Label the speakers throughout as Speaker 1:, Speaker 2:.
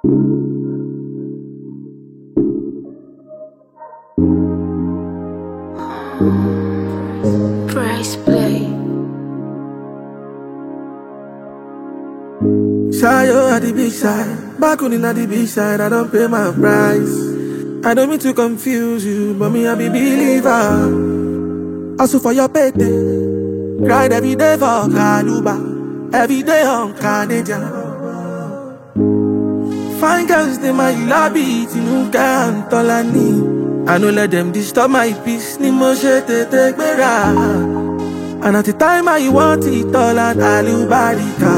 Speaker 1: Price play.
Speaker 2: Shayo at the beach side, back on the beach side, I don't pay my price. I don't mean to confuse you, but me I be believer. Also for your payday, cried every day for Kaluba, every day on Canadian. Fine girls, they my lobby, Tinuka and Tolani. I no let them disturb my peace, ni mo she te take me ra. And at the time I want it all and alubarika.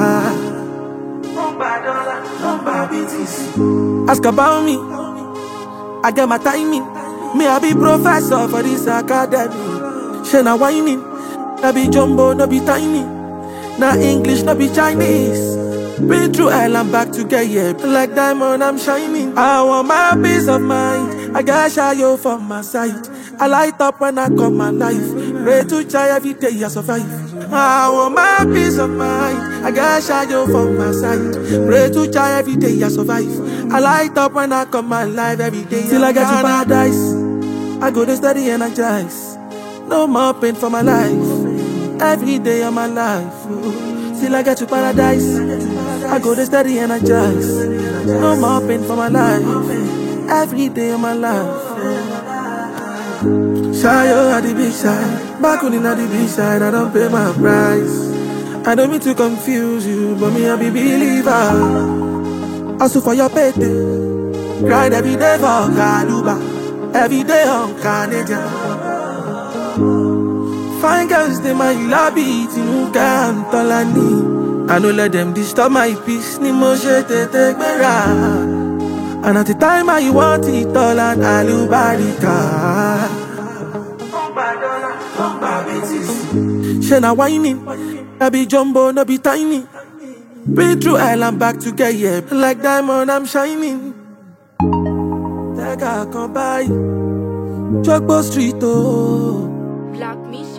Speaker 2: Ask about me, I get my timing. Me I be professor for this academy. She na whining, na be jumbo, no be tiny. Na English, no be Chinese. Been through hell, I'm back to get here. Like diamond, I'm shining. I want my peace of mind. I got Shayo from my side. I light up when I come my life. Pray to try every day I survive. I want my peace of mind. I got Shayo from my side. Pray to try every day I survive. I light up when I come my life every day. Till I get to paradise, I go to steady energize. No more pain for my life. Every day of my life. Till I get to paradise, I go to steady energize. No more pain for my life. Every day of my life. Shayo at the beach side, back on the beach side, I don't pay my price. I don't mean to confuse you, but me I be believer. Also for your payday, cried every day for Kaluba, every day on Canadian. Fine girls, they my lobby, Tinuka and Tolani. I no let them disturb my peace, ni mo she te take me ra. And at the time I want it all and alubarika. She na whining, I be jumbo, no be tiny. Been through hell, I'm back to get here. Like diamond, I'm shining. Take a come by Jogbo Street, oh.
Speaker 1: Black Miss.